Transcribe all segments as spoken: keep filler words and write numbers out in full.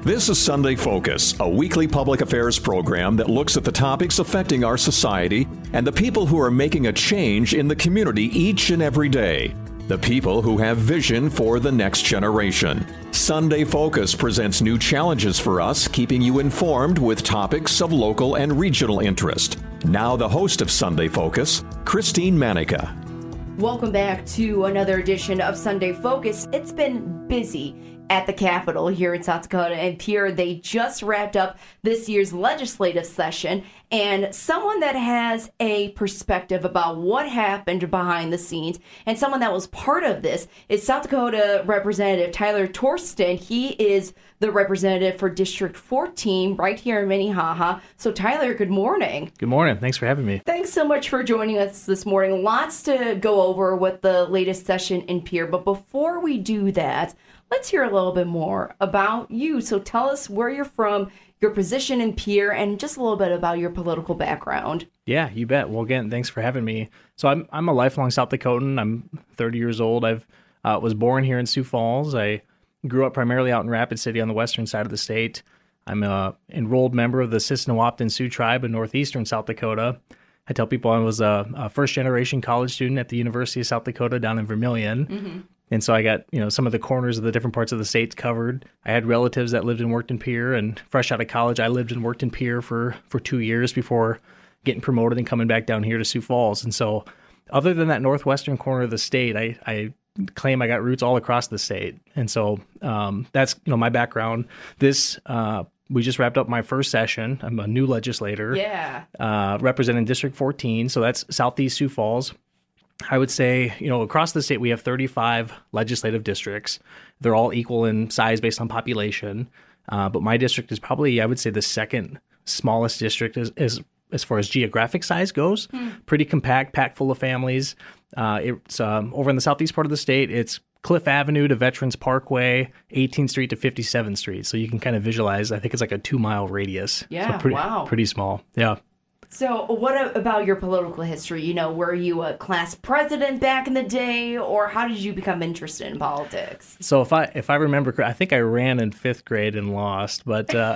This is Sunday Focus, a weekly public affairs program that looks at the topics affecting our society and the people who are making a change in the community each and every day. The people who have vision for the next generation. Sunday Focus presents new challenges for us, keeping you informed with topics of local and regional interest. Now the host of Sunday Focus, Christine Manica. Welcome back to another edition of Sunday Focus. It's been busy at the Capitol here in South Dakota and Pierre. They just wrapped up this year's legislative session, and someone that has a perspective about what happened behind the scenes and someone that was part of this is South Dakota Representative Tyler Torsten. He is the representative for District fourteen right here in Minnehaha. So Tyler, good morning. Good morning. Thanks for having me. Thanks so much for joining us this morning. Lots to go over with the latest session in Pierre, but before we do that, let's hear a little bit more about you. So tell us where you're from, your position in Pierre, and just a little bit about your political background. Yeah, you bet. Well, again, thanks for having me. So I'm I'm a lifelong South Dakotan. I'm thirty years old. I've uh, was born here in Sioux Falls. I grew up primarily out in Rapid City on the western side of the state. I'm a enrolled member of the Sissinawa Sioux tribe in northeastern South Dakota. I tell people I was a, a first-generation college student at the University of South Dakota down in Vermilion. Mm-hmm. And so I got, you know, some of the corners of the different parts of the state covered. I had relatives that lived and worked in Pierre, and fresh out of college, I lived and worked in Pierre for, for two years before getting promoted and coming back down here to Sioux Falls. And so other than that northwestern corner of the state, I, I claim I got roots all across the state. And so um, that's, you know, my background. This, uh, we just wrapped up my first session. I'm a new legislator. Yeah. Uh, representing District fourteen. So that's Southeast Sioux Falls. I would say, you know, across the state, we have thirty-five legislative districts. They're all equal in size based on population. Uh, but my district is probably, I would say, the second smallest district as as, as far as geographic size goes. Hmm. Pretty compact, packed full of families. Uh, it's um, over in the southeast part of the state. It's Cliff Avenue to Veterans Parkway, eighteenth Street to fifty-seventh Street. So you can kind of visualize, I think it's like a two mile radius. Yeah, so pretty, wow. Pretty small. Yeah. So what about your political history? You know, were you a class president back in the day, or how did you become interested in politics? So if I if I remember, I think I ran in fifth grade and lost, but uh,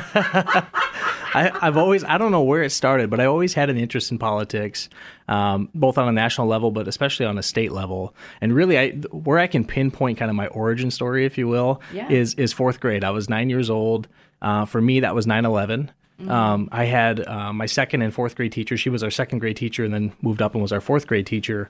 I, I've always, I don't know where it started, but I always had an interest in politics, um, both on a national level, but especially on a state level. And really, I, where I can pinpoint kind of my origin story, if you will, yeah. is is fourth grade. I was nine years old. Uh, for me, that was nine eleven. Um, I had uh, my second and fourth grade teacher. She was our second grade teacher and then moved up and was our fourth grade teacher.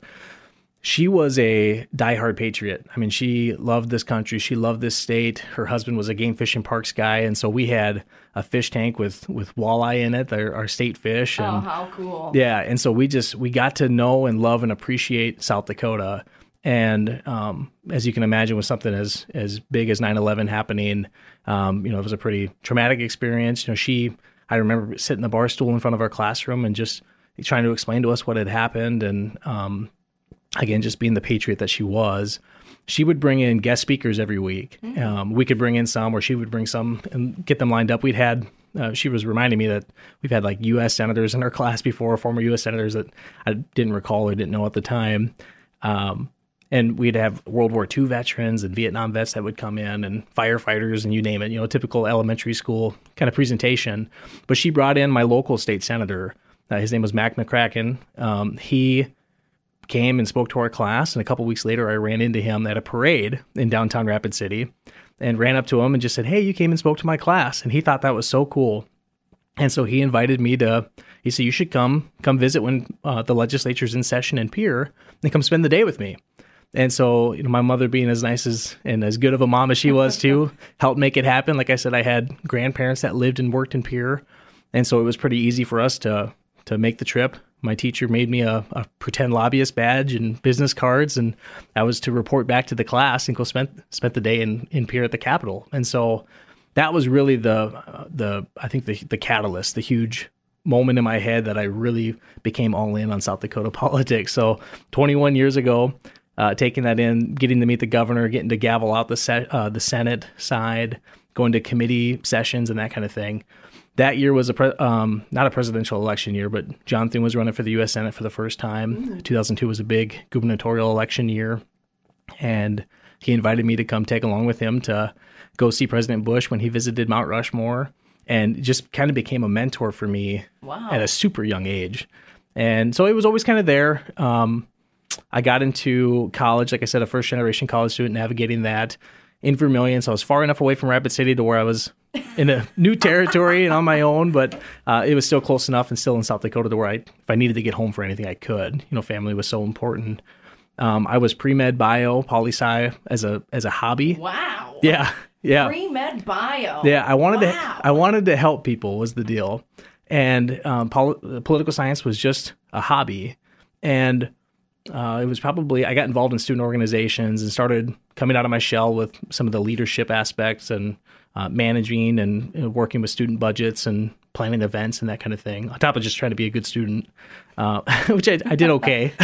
She was a diehard patriot. I mean, she loved this country. She loved this state. Her husband was a game fish and parks guy. And so we had a fish tank with, with walleye in it, our, our state fish. And, oh, how cool. Yeah. And so we just, we got to know and love and appreciate South Dakota. And um, as you can imagine, with something as, as big as nine eleven happening, um, you know, it was a pretty traumatic experience. You know, she... I remember sitting in the bar stool in front of our classroom and just trying to explain to us what had happened. And um, again, just being the patriot that she was, she would bring in guest speakers every week. Mm-hmm. Um, we could bring in some, or she would bring some and get them lined up. We'd had, uh, she was reminding me that we've had like U S senators in our class before, former U S senators that I didn't recall or didn't know at the time. Um, And we'd have World War Two veterans and Vietnam vets that would come in and firefighters and you name it, you know, typical elementary school kind of presentation. But she brought in my local state senator. Uh, his name was Mac McCracken. Um, he came and spoke to our class. And a couple weeks later, I ran into him at a parade in downtown Rapid City and ran up to him and just said, "Hey, you came and spoke to my class." And he thought that was so cool. And so he invited me to, he said, "You should come, come visit when uh, the legislature's in session in Pierre and come spend the day with me." And so, you know, my mother being as nice as and as good of a mom as she was too, helped make it happen. Like I said, I had grandparents that lived and worked in Pierre. And so it was pretty easy for us to to make the trip. My teacher made me a, a pretend lobbyist badge and business cards, and I was to report back to the class and go spend spent the day in, in Pierre at the Capitol. And so that was really the the I think the the catalyst, the huge moment in my head that I really became all in on South Dakota politics. So twenty-one years ago, Uh, taking that in, getting to meet the governor, getting to gavel out the se- uh, the Senate side, going to committee sessions and that kind of thing. That year was a pre- um, not a presidential election year, but Jonathan was running for the U S Senate for the first time. Mm. two thousand two was a big gubernatorial election year. And he invited me to come tag along with him to go see President Bush when he visited Mount Rushmore, and just kind of became a mentor for me wow. at a super young age. And so it was always kind of there. Um, I got into college, like I said, a first generation college student, navigating that in Vermilion. So I was far enough away from Rapid City to where I was in a new territory and on my own, but uh, it was still close enough and still in South Dakota to where I, if I needed to get home for anything, I could. You know, family was so important. Um, I was pre-med bio, poli-sci as a as a hobby. Wow. Yeah, yeah. Pre-med bio. Yeah, I wanted wow. to I wanted to help people was the deal, and um, pol- political science was just a hobby, and uh, it was probably I got involved in student organizations and started coming out of my shell with some of the leadership aspects and uh, managing and, and working with student budgets and planning events and that kind of thing, on top of just trying to be a good student, uh, which I, I did okay.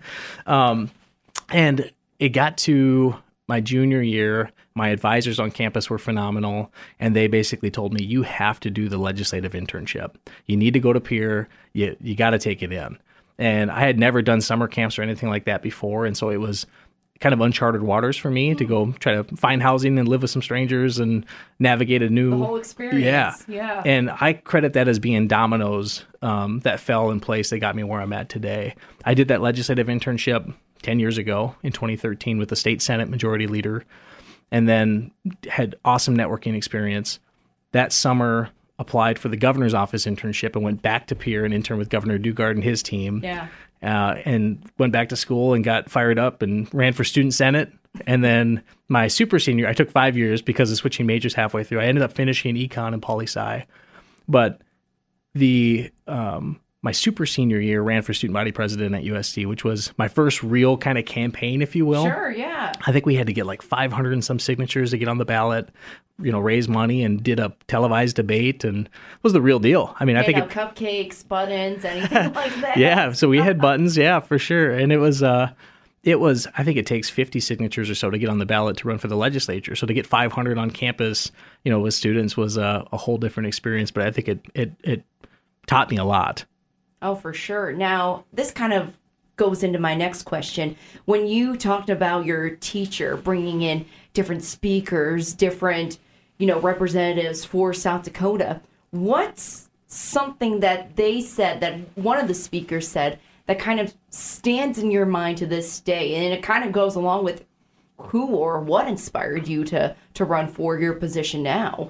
um, and it got to my junior year. My advisors on campus were phenomenal, and they basically told me, you have to do the legislative internship. You need to go to Pierre. You, you got to take it in. And I had never done summer camps or anything like that before, and so it was kind of uncharted waters for me to go try to find housing and live with some strangers and navigate a new... The whole experience. Yeah. yeah. And I credit that as being dominoes um, that fell in place that got me where I'm at today. I did that legislative internship ten years ago in twenty thirteen with the state Senate majority leader, and then had awesome networking experience. That summer, applied for the governor's office internship and went back to Pierre and interned with Governor Dugard and his team. Yeah. Uh, and went back to school and got fired up and ran for student senate. And then my super senior, I took five years because of switching majors halfway through. I ended up finishing econ and poli-sci. But the um, my super senior year ran for student body president at U S C, which was my first real kind of campaign, if you will. Sure, yeah. I think we had to get like five hundred and some signatures to get on the ballot, you know, raise money, and did a televised debate, and it was the real deal. I mean, Made I think out it, cupcakes, buttons, anything like that. yeah. So we had buttons, yeah, for sure. And it was, uh, it was, I think it takes fifty signatures or so to get on the ballot to run for the legislature. So to get five hundred on campus, you know, with students was a, a whole different experience. But I think it, it, it taught me a lot. Oh, for sure. Now, this kind of goes into my next question. When you talked about your teacher bringing in different speakers, different, you know, representatives for South Dakota, what's something that they said, that one of the speakers said, that kind of stands in your mind to this day? And it kind of goes along with who or what inspired you to, to run for your position now?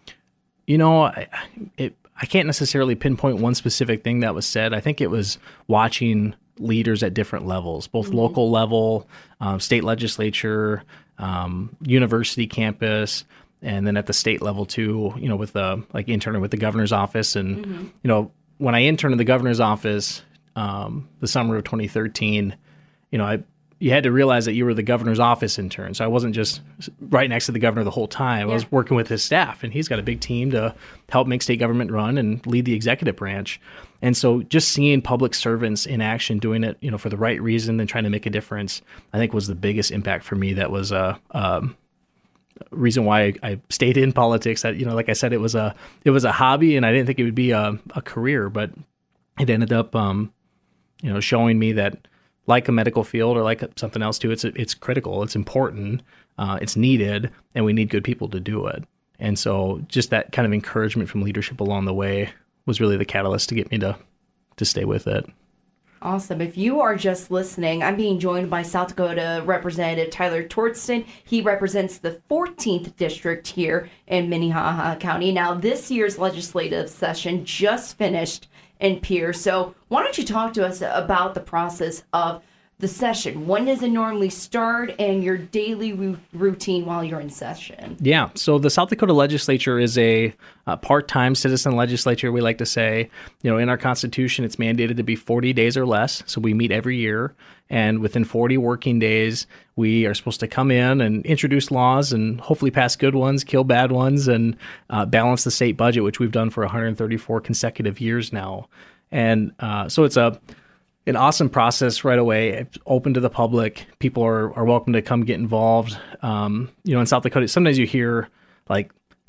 You know, I, it, I can't necessarily pinpoint one specific thing that was said. I think it was watching leaders at different levels, both mm-hmm. local level, um, state legislature, um, university campus, and then at the state level too, you know, with the, like interning with the governor's office. And, mm-hmm. you know, when I interned in the governor's office um, the summer of twenty thirteen, you know, I you had to realize that you were the governor's office intern. So I wasn't just right next to the governor the whole time. Yeah. I was working with his staff, and he's got a big team to help make state government run and lead the executive branch. And so just seeing public servants in action, doing it, you know, for the right reason and trying to make a difference, I think was the biggest impact for me. That was a, um, reason why I, I stayed in politics. That, you know, like I said, it was a, it was a hobby, and I didn't think it would be a, a career, but it ended up, um, you know, showing me that, like a medical field or like something else too, it's it's critical, it's important, uh, it's needed, and we need good people to do it. And so just that kind of encouragement from leadership along the way was really the catalyst to get me to to stay with it. Awesome. If you are just listening, I'm being joined by South Dakota Representative Tyler Torsten. He represents the fourteenth district here in Minnehaha County. Now, this year's legislative session just finished in Pierre. So why don't you talk to us about the process of the session? When does it normally start, and your daily ru- routine while you're in session? Yeah, so the South Dakota legislature is a, a part-time citizen legislature, we like to say. You know, in our Constitution, it's mandated to be forty days or less, so we meet every year. And within forty working days, we are supposed to come in and introduce laws and hopefully pass good ones, kill bad ones, and uh, balance the state budget, which we've done for one hundred thirty-four consecutive years now. And uh, so it's a an awesome process right away. It's open to the public. People are, are welcome to come get involved. Um, you know, in South Dakota, sometimes you hear like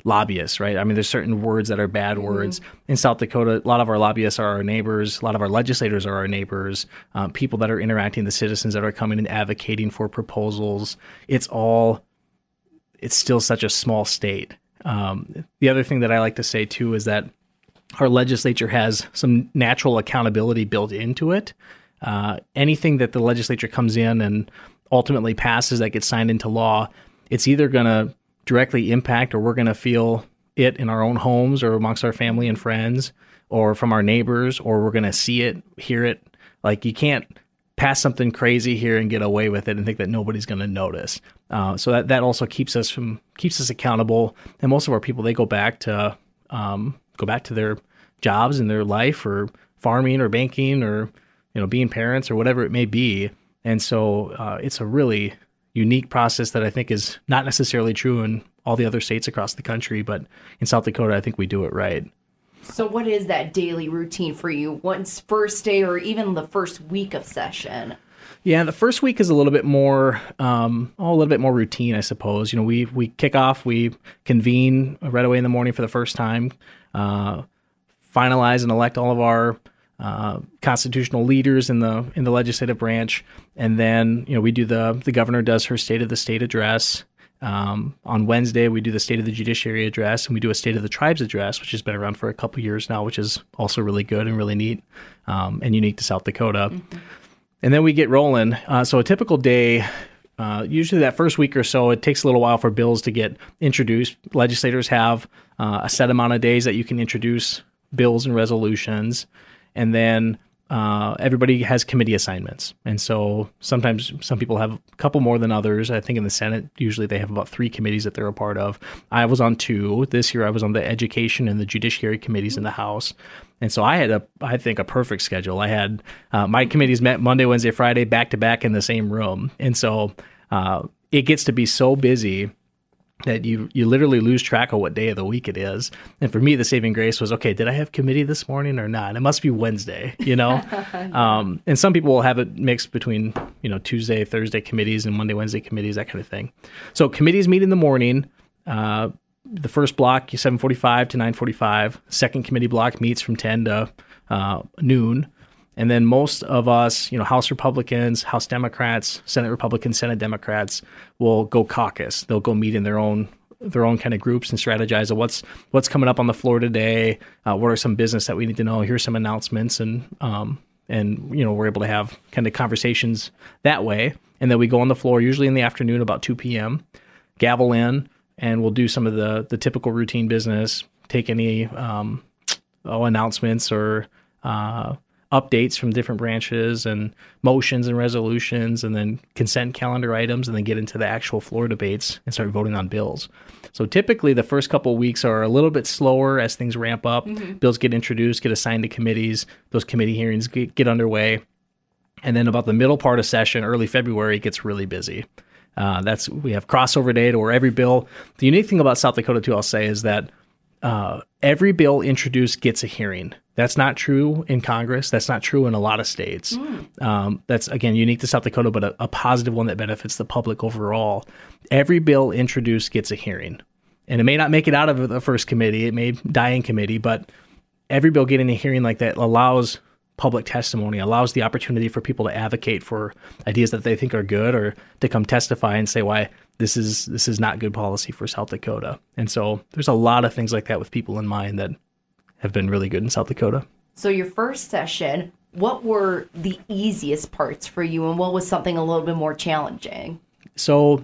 lobbyists, right? I mean, there's certain words that are bad mm-hmm. words. In South Dakota, a lot of our lobbyists are our neighbors. A lot of our legislators are our neighbors. Um, people that are interacting, the citizens that are coming and advocating for proposals. It's all, it's still such a small state. Um, the other thing that I like to say, too, is that our legislature has some natural accountability built into it. Uh, anything that the legislature comes in and ultimately passes that gets signed into law, it's either going to directly impact, or we're going to feel it in our own homes or amongst our family and friends or from our neighbors, or we're going to see it, hear it. Like, you can't pass something crazy here and get away with it and think that nobody's going to notice. Uh, so that, that also keeps us from keeps us accountable. And most of our people, they go back to um, go back to their jobs and their life, or farming or banking, or you know being parents or whatever it may be. And so uh, it's a really unique process that I think is not necessarily true in all the other states across the country, but in South Dakota, I think we do it right. So what is that daily routine for you once first day or even the first week of session? Yeah, the first week is a little bit more, um, oh, a little bit more routine, I suppose. You know, we we kick off, we convene right away in the morning for the first time, uh, finalize and elect all of our Uh, constitutional leaders in the in the legislative branch, and then you know we do the the governor does her State of the State address. Um, on Wednesday, we do the State of the Judiciary address, and we do a State of the Tribes address, which has been around for a couple years now, which is also really good and really neat um, and unique to South Dakota. Mm-hmm. And then we get rolling. Uh, so a typical day, uh, usually that first week or so, it takes a little while for bills to get introduced. Legislators have uh, a set amount of days that you can introduce bills and resolutions. And then uh, everybody has committee assignments. And so sometimes some people have a couple more than others. I think in the Senate, usually they have about three committees that they're a part of. I was on two. This year I was on the Education and the Judiciary committees in the House. And so I had, a, I think, a perfect schedule. I had uh, my committees met Monday, Wednesday, Friday, back to back in the same room. And so uh, it gets to be so busy that you you literally lose track of what day of the week it is. And for me, the saving grace was, okay, did I have committee this morning or not? It must be Wednesday, you know? um, and some people will have it mixed between, you know, Tuesday, Thursday committees and Monday, Wednesday committees, that kind of thing. So committees meet in the morning. Uh, the first block, seven forty-five to nine forty-five. Second committee block meets from ten to uh, noon. And then most of us, you know, House Republicans, House Democrats, Senate Republicans, Senate Democrats will go caucus. They'll go meet in their own their own kind of groups and strategize of what's what's coming up on the floor today. Uh, what are some business that we need to know? Here's some announcements, and um, and you know we're able to have kind of conversations that way. And then we go on the floor usually in the afternoon about two p.m. gavel in, and we'll do some of the the typical routine business. Take any um, oh, announcements or uh, updates from different branches and motions and resolutions, and then consent calendar items, and then get into the actual floor debates and start voting on bills. So typically the first couple of weeks are a little bit slower as things ramp up. Mm-hmm. Bills get introduced, get assigned to committees. Those committee hearings get, get underway. And then about the middle part of session, early February, it gets really busy. Uh, that's we have crossover day to where every bill, the unique thing about South Dakota too, I'll say, is that uh, every bill introduced gets a hearing. That's not true in Congress. That's not true in a lot of states. Mm. Um, that's, again, unique to South Dakota, but a, a positive one that benefits the public overall. Every bill introduced gets a hearing. And it may not make it out of the first committee. It may die in committee, but every bill getting a hearing like that allows public testimony, allows the opportunity for people to advocate for ideas that they think are good, or to come testify and say why this is this is not good policy for South Dakota. And so there's a lot of things like that with people in mind that have been really good in South Dakota. So your first session, what were the easiest parts for you, and what was something a little bit more challenging? So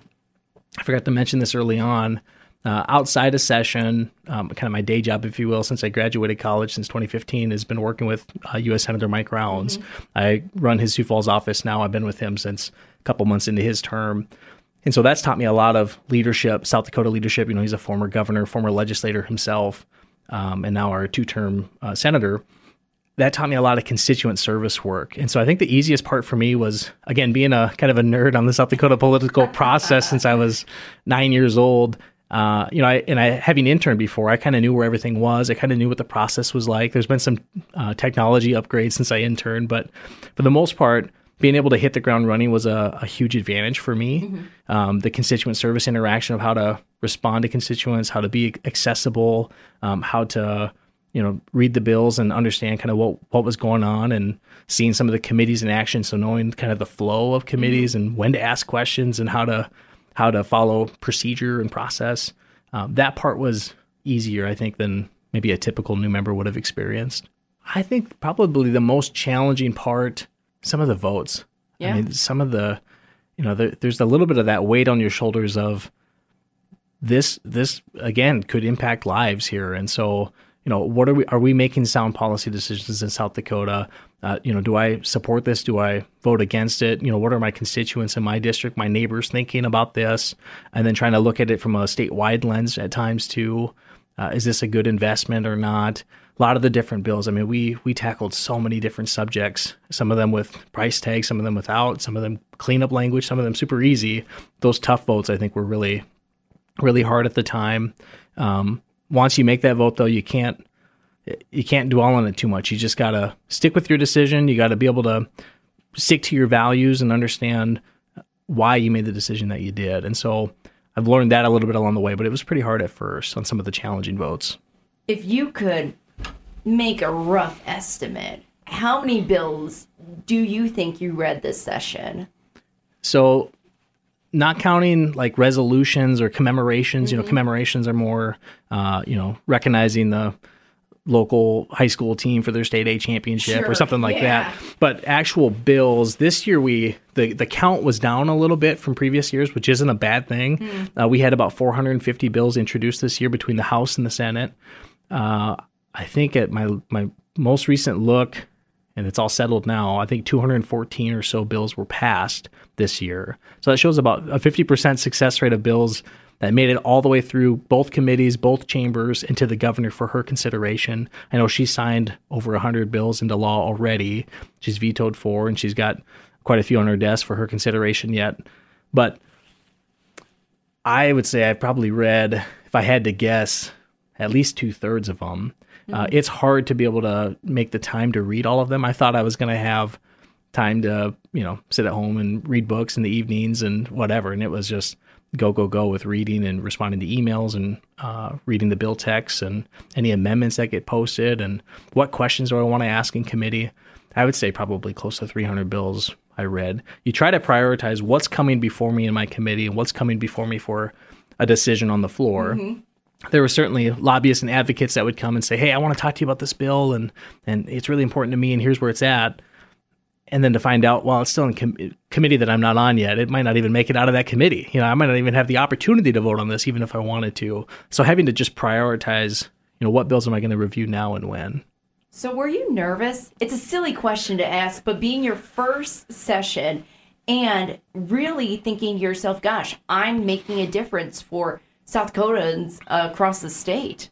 I forgot to mention this early on. Uh, outside of session, um, kind of my day job, if you will, since I graduated college since twenty fifteen, has been working with uh, U S Senator Mike Rounds. Mm-hmm. I run his Sioux Falls office now. I've been with him since a couple months into his term. And so that's taught me a lot of leadership, South Dakota leadership. You know, he's a former governor, former legislator himself. Um, and now our two-term uh, senator. That taught me a lot of constituent service work. And so I think the easiest part for me was, again, being a kind of a nerd on the South Dakota political process since I was nine years old. Uh, you know, I, and I having interned before, I kind of knew where everything was. I kind of knew what the process was like. There's been some uh, technology upgrades since I interned, but for the most part, being able to hit the ground running was a, a huge advantage for me. Mm-hmm. Um, the constituent service interaction of how to respond to constituents, how to be accessible, um, how to, you know, read the bills and understand kind of what, what was going on, and seeing some of the committees in action. So knowing kind of the flow of committees mm-hmm. and when to ask questions and how to, how to follow procedure and process. Um, that part was easier, I think, than maybe a typical new member would have experienced. I think probably the most challenging part, some of the votes. Yeah. I mean, some of the, you know, the, there's a little bit of that weight on your shoulders of this, this again, could impact lives here. And so, you know, what are we, are we making sound policy decisions in South Dakota? Uh, you know, do I support this? Do I vote against it? You know, what are my constituents in my district, my neighbors thinking about this? And then trying to look at it from a statewide lens at times too. Uh, is this a good investment or not? A lot of the different bills. I mean, we we tackled so many different subjects, some of them with price tags, some of them without, some of them cleanup language, some of them super easy. Those tough votes, I think, were really, really hard at the time. Um, once you make that vote, though, you can't you can't dwell on it too much. You just got to stick with your decision. You got to be able to stick to your values and understand why you made the decision that you did. And so I've learned that a little bit along the way, but it was pretty hard at first on some of the challenging votes. If you could make a rough estimate, how many bills do you think you read this session? So not counting like resolutions or commemorations, mm-hmm. you know, commemorations are more, uh, you know, recognizing the local high school team for their state A championship sure. or something like yeah. that. But actual bills, this year we the, the count was down a little bit from previous years, which isn't a bad thing. Mm. Uh, we had about four hundred fifty bills introduced this year between the House and the Senate. Uh, I think at my my most recent look, and it's all settled now, I think two hundred fourteen or so bills were passed this year. So that shows about a fifty percent success rate of bills that made it all the way through both committees, both chambers, and to the governor for her consideration. I know she signed over one hundred bills into law already. She's vetoed four, and she's got quite a few on her desk for her consideration yet. But I would say I've probably read, if I had to guess, at least two-thirds of them. Mm-hmm. Uh, it's hard to be able to make the time to read all of them. I thought I was going to have time to, you know, sit at home and read books in the evenings and whatever, and it was just go, go, go with reading and responding to emails and uh, reading the bill texts and any amendments that get posted and what questions do I want to ask in committee. I would say probably close to three hundred bills I read. You try to prioritize what's coming before me in my committee and what's coming before me for a decision on the floor. Mm-hmm. There were certainly lobbyists and advocates that would come and say, hey, I want to talk to you about this bill, and, and it's really important to me, and here's where it's at. And then to find out, well, it's still in com- committee that I'm not on yet. It might not even make it out of that committee. You know, I might not even have the opportunity to vote on this, even if I wanted to. So having to just prioritize, you know, what bills am I going to review now and when? So were you nervous? It's a silly question to ask, but being your first session and really thinking to yourself, gosh, I'm making a difference for South Dakotans uh, across the state.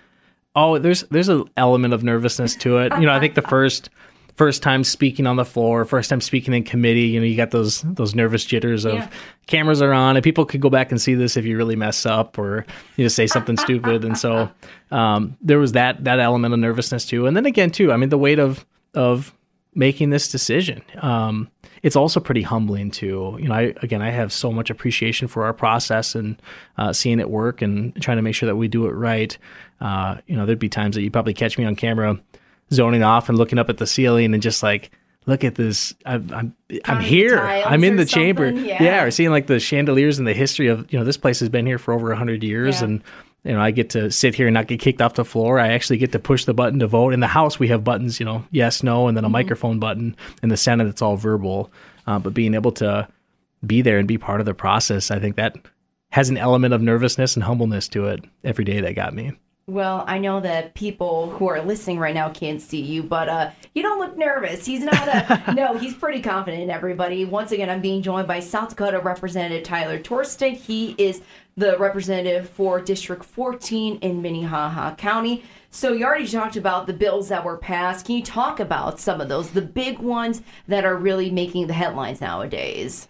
Oh, there's there's an element of nervousness to it. You know, I think the first first time speaking on the floor, first time speaking in committee, you know, you got those those nervous jitters of yeah. cameras are on, and people could go back and see this if you really mess up or you know say something stupid. And so um, there was that that element of nervousness too. And then again too, I mean, the weight of of making this decision. Um, it's also pretty humbling too. You know, I, again, I have so much appreciation for our process and uh, seeing it work and trying to make sure that we do it right. Uh, you know, there'd be times that you probably catch me on camera zoning off and looking up at the ceiling and just like, look at this. I'm I'm, I'm here. I'm in the chamber. Yeah. yeah, or seeing like the chandeliers and the history of, you know, this place has been here for over a hundred years, yeah. and you know, I get to sit here and not get kicked off the floor. I actually get to push the button to vote. In the House, we have buttons, you know, yes, no, and then a mm-hmm. microphone button. In the Senate, it's all verbal. Uh, but being able to be there and be part of the process, I think that has an element of nervousness and humbleness to it every day that got me. Well, I know that people who are listening right now can't see you, but uh, you don't look nervous. He's not a, no, he's pretty confident, everybody. Once again, I'm being joined by South Dakota Representative Tyler Torsten. He is the representative for District fourteen in Minnehaha County. So you already talked about the bills that were passed. Can you talk about some of those, the big ones that are really making the headlines nowadays?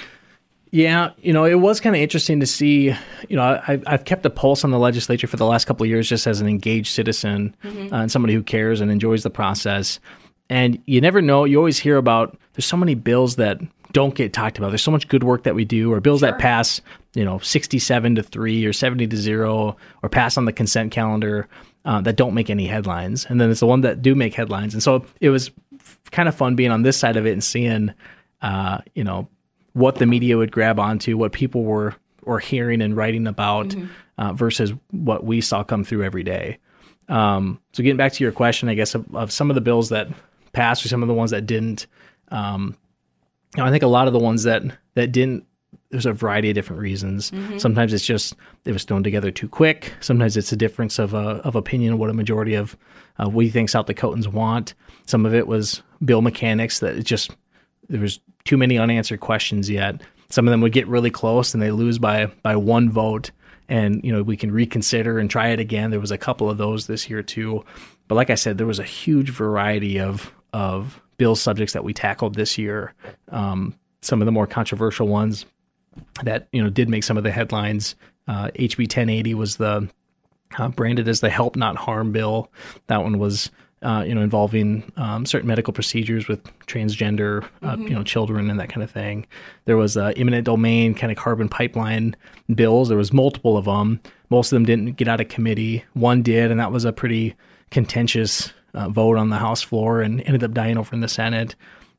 Yeah, you know, it was kind of interesting to see, you know, I, I've kept a pulse on the legislature for the last couple of years just as an engaged citizen mm-hmm. uh, and somebody who cares and enjoys the process. And you never know. You always hear about, there's so many bills that don't get talked about. There's so much good work that we do, or bills sure. that pass, you know, sixty-seven to three or seventy to zero, or pass on the consent calendar uh, that don't make any headlines. And then it's the one that do make headlines. And so it was f- kind of fun being on this side of it and seeing, uh, you know, what the media would grab onto, what people were, were hearing and writing about mm-hmm. uh, versus what we saw come through every day. Um, so getting back to your question, I guess, of, of some of the bills that passed or some of the ones that didn't, um, you know, I think a lot of the ones that, that didn't, there's a variety of different reasons. Mm-hmm. Sometimes it's just, it was thrown together too quick. Sometimes it's a difference of, uh, of opinion of what a majority of uh, we think South Dakotans want. Some of it was bill mechanics that it just, there was too many unanswered questions yet. Some of them would get really close and they lose by, by one vote. And, you know, we can reconsider and try it again. There was a couple of those this year too. But like I said, there was a huge variety of, of bill subjects that we tackled this year. Um, some of the more controversial ones that, you know, did make some of the headlines. Uh, H B ten eighty was the uh, branded as the Help Not Harm bill. That one was, uh, you know, involving um, certain medical procedures with transgender, uh, mm-hmm. you know, children and that kind of thing. There was uh, eminent domain kind of carbon pipeline bills. There was multiple of them. Most of them didn't get out of committee. One did, and that was a pretty contentious uh, vote on the House floor and ended up dying over in the Senate.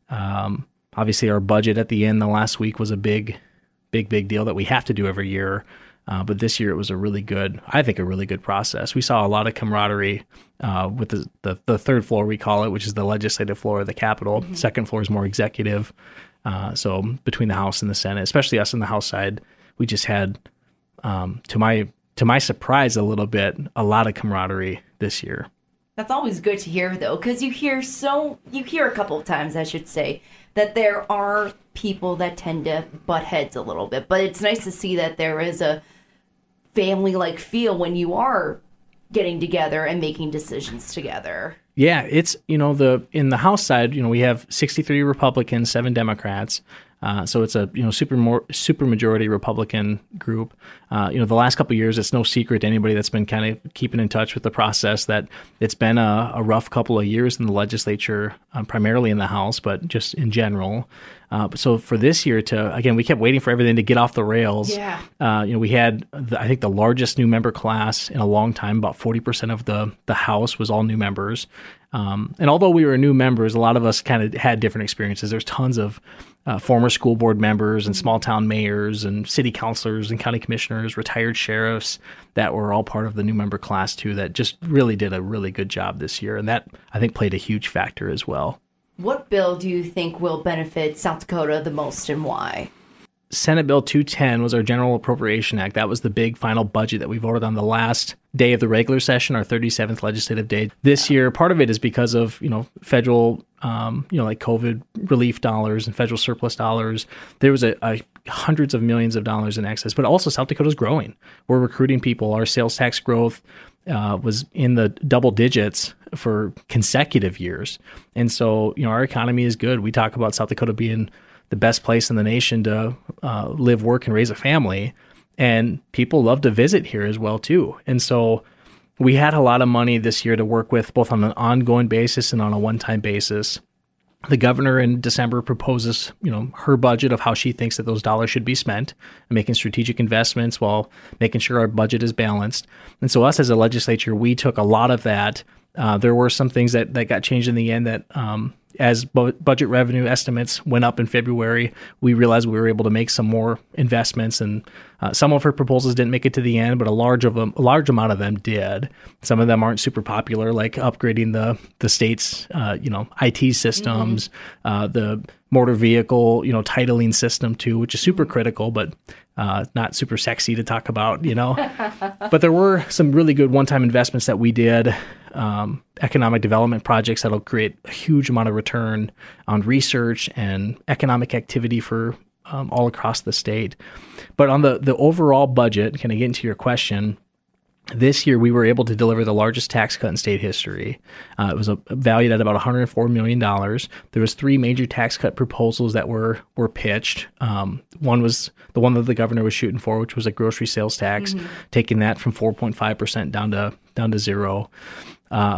Um, obviously, our budget at the end, the last week, was a big, big, big deal that we have to do every year. Uh, but this year it was a really good, I think a really good process. We saw a lot of camaraderie uh, with the, the the third floor, we call it, which is the legislative floor of the Capitol. Mm-hmm. Second floor is more executive. Uh, so between the House and the Senate, especially us on the House side, we just had, um, to my to my surprise a little bit, a lot of camaraderie this year. That's always good to hear, though, because you hear so, you hear a couple of times, I should say, that there are people that tend to butt heads a little bit. But it's nice to see that there is a family-like feel when you are getting together and making decisions together. Yeah, it's, you know, the in the House side, you know, we have sixty-three Republicans, seven Democrats. Uh, so it's a, you know, super more, super majority Republican group. Uh, you know, the last couple of years, it's no secret to anybody that's been kind of keeping in touch with the process that it's been a, a rough couple of years in the legislature, uh, primarily in the House, but just in general. Uh, so for this year to, again, we kept waiting for everything to get off the rails. Yeah. Uh, you know, we had, the, I think, the largest new member class in a long time. About forty percent of the, the House was all new members. Um, and although we were new members, a lot of us kind of had different experiences. There's tons of uh, former school board members and small town mayors and city councilors and county commissioners, retired sheriffs that were all part of the new member class too, that just really did a really good job this year. And that, I think, played a huge factor as well. What bill do you think will benefit South Dakota the most and why? Senate Bill two ten was our General Appropriation Act. That was the big final budget that we voted on the last day of the regular session, our thirty-seventh legislative day. This year, part of it is because of, you know, federal, um, you know, like COVID relief dollars and federal surplus dollars. There was a, a hundreds of millions of dollars in excess, but also South Dakota's growing. We're recruiting people. Our sales tax growth uh, was in the double digits for consecutive years. And so, you know, our economy is good. We talk about South Dakota being the best place in the nation to uh, live, work, and raise a family. And people love to visit here as well, too. And so we had a lot of money this year to work with, both on an ongoing basis and on a one-time basis. The governor in December proposes, you know, her budget of how she thinks that those dollars should be spent, and making strategic investments while making sure our budget is balanced. And so us as a legislature, we took a lot of that. Uh, there were some things that, that got changed in the end that, um, as bu- budget revenue estimates went up in February, we realized we were able to make some more investments, and uh, some of her proposals didn't make it to the end, but a large of them, a large amount of them did. Some of them aren't super popular, like upgrading the the state's, uh, you know, I T systems, mm-hmm. uh, the motor vehicle, you know, titling system too, which is super critical, but uh, not super sexy to talk about, you know. But there were some really good one-time investments that we did. Um, economic development projects that'll create a huge amount of return on research and economic activity for um, all across the state. But on the, the overall budget, kind of get into your question, this year we were able to deliver the largest tax cut in state history. Uh, it was a, valued at about one hundred four million dollars. There was three major tax cut proposals that were were pitched. Um, one was the one that the governor was shooting for, which was a grocery sales tax, mm-hmm. taking that from four point five percent down to down to zero. Uh,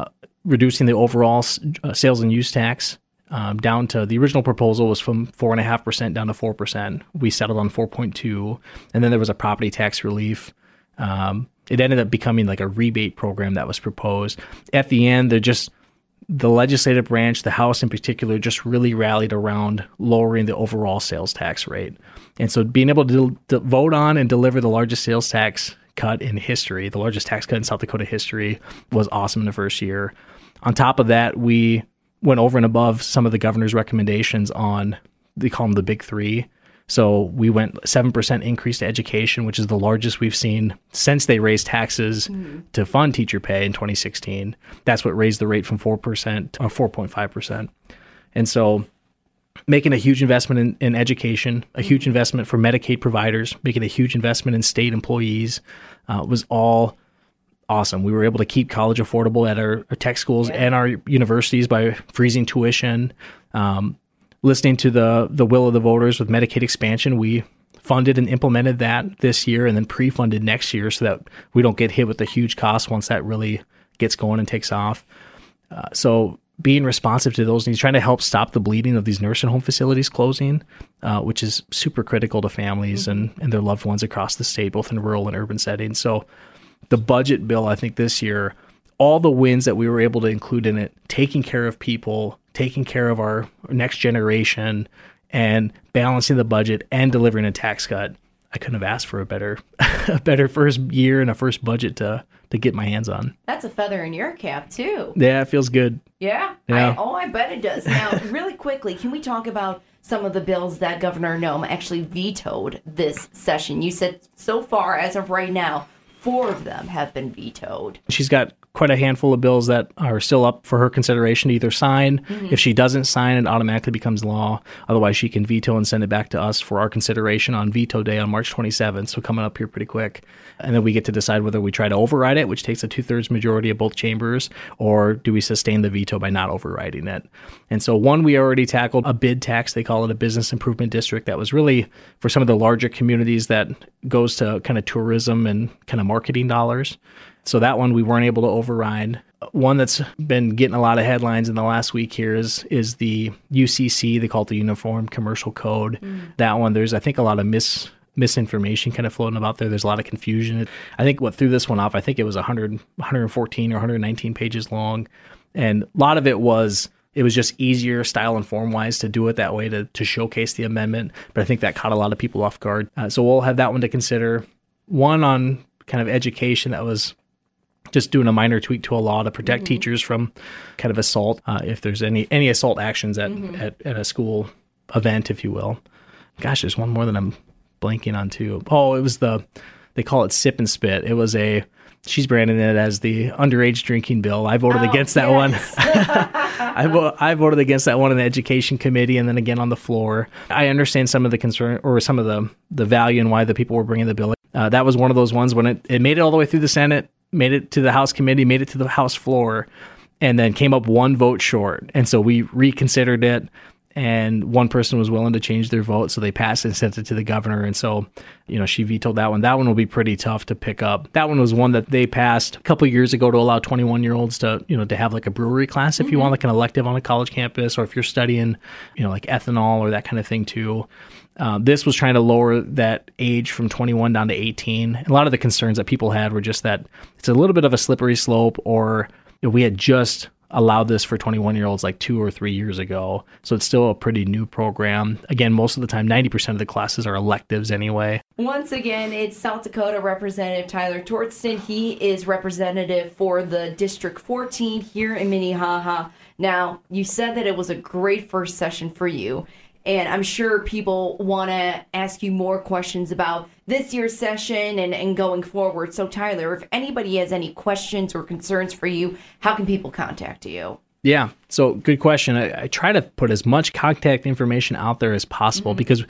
reducing the overall uh, sales and use tax um, down to, the original proposal was from four point five percent down to four percent. We settled on four point two. And then there was a property tax relief. Um, it ended up becoming like a rebate program that was proposed. At the end, they're just, the legislative branch, the House in particular, just really rallied around lowering the overall sales tax rate. And so being able to, to vote on and deliver the largest sales tax cut in history, the largest tax cut in South Dakota history, was awesome in the first year. On top of that, we went over and above some of the governor's recommendations on, they call them the big three. So we went seven percent increase to education, which is the largest we've seen since they raised taxes mm. to fund teacher pay in twenty sixteen. That's what raised the rate from four percent or four point five percent. And so making a huge investment in, in education, a huge mm. investment for Medicaid providers, making a huge investment in state employees uh, was all awesome. We were able to keep college affordable at our, our tech schools yeah. and our universities by freezing tuition. Um, listening to the the will of the voters with Medicaid expansion, we funded and implemented that this year and then pre-funded next year so that we don't get hit with the huge costs once that really gets going and takes off. Uh, so being responsive to those needs, trying to help stop the bleeding of these nursing home facilities closing, uh, which is super critical to families mm-hmm. and, and their loved ones across the state, both in rural and urban settings. So the budget bill, I think this year, all the wins that we were able to include in it, taking care of people, taking care of our next generation, and balancing the budget and delivering a tax cut, I couldn't have asked for a better a better first year and a first budget to to get my hands on. That's a feather in your cap, too. Yeah, it feels good. Yeah? yeah. I, oh, I bet it does. Now, really quickly, can we talk about some of the bills that Governor Noem actually vetoed this session? You said so far, as of right now, four of them have been vetoed. She's got quite a handful of bills that are still up for her consideration to either sign. Mm-hmm. If she doesn't sign, it automatically becomes law. Otherwise, she can veto and send it back to us for our consideration on veto day on March twenty-seventh, so coming up here pretty quick. And then we get to decide whether we try to override it, which takes a two-thirds majority of both chambers, or do we sustain the veto by not overriding it. And so one, we already tackled a bid tax. They call it a business improvement district. That was really for some of the larger communities that goes to kind of tourism and kind of marketing dollars. So that one we weren't able to override. One that's been getting a lot of headlines in the last week here is is the U C C. They call it the Uniform Commercial Code. Mm. That one, there's, I think, a lot of mis misinformation kind of floating about there. There's a lot of confusion. I think what threw this one off, I think it was one hundred, one hundred fourteen or one hundred nineteen pages long. And a lot of it was, it was just easier style and form wise to do it that way to, to showcase the amendment. But I think that caught a lot of people off guard. Uh, so we'll have that one to consider. One on kind of education that was just doing a minor tweak to a law to protect mm-hmm. teachers from kind of assault, uh, if there's any any assault actions at, mm-hmm. at, at a school event, if you will. Gosh, there's one more that I'm blanking on too. Oh, it was the, they call it sip and spit. It was a, she's branding it as the underage drinking bill. I voted oh, against that yes. one. I, vo- I voted against that one in the education committee and then again on the floor. I understand some of the concern or some of the, the value and why the people were bringing the bill. Uh, that was one of those ones when it, it made it all the way through the Senate, made it to the House committee, made it to the House floor, and then came up one vote short. And so we reconsidered it, and one person was willing to change their vote, so they passed and sent it to the governor. And so, you know, she vetoed that one. That one will be pretty tough to pick up. That one was one that they passed a couple of years ago to allow twenty-one-year-olds to, you know, to have like a brewery class if mm-hmm. you want, like an elective on a college campus, or if you're studying, you know, like ethanol or that kind of thing too. Uh, this was trying to lower that age from twenty-one down to eighteen. And a lot of the concerns that people had were just that it's a little bit of a slippery slope, or you know, we had just allowed this for twenty-one-year-olds like two or three years ago. So it's still a pretty new program. Again, most of the time, ninety percent of the classes are electives anyway. Once again, it's South Dakota Representative Tyler Torsten. He is representative for the District fourteen here in Minnehaha. Now, you said that it was a great first session for you. And I'm sure people want to ask you more questions about this year's session and, and going forward. So, Tyler, if anybody has any questions or concerns for you, how can people contact you? Yeah, so good question. I, I try to put as much contact information out there as possible mm-hmm. because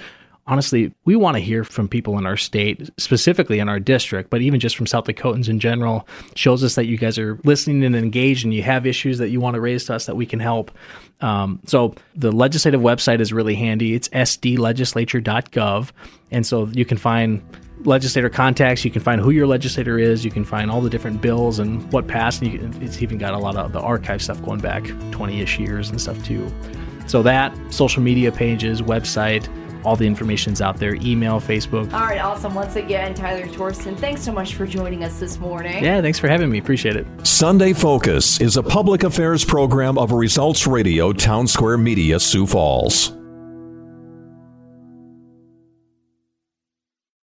honestly, we want to hear from people in our state, specifically in our district, but even just from South Dakotans in general. Shows us that you guys are listening and engaged, and you have issues that you want to raise to us that we can help. Um, so the legislative website is really handy. It's s d legislature dot gov. And so you can find legislator contacts, you can find who your legislator is, you can find all the different bills and what passed. And you can, it's even got a lot of the archive stuff going back twenty-ish years and stuff too. So that, social media pages, website, all the information's out there, email, Facebook. All right, awesome. Once again, Tyler Torsten, thanks so much for joining us this morning. Yeah, thanks for having me. Appreciate it. Sunday Focus is a public affairs program of Results Radio Town Square Media, Sioux Falls.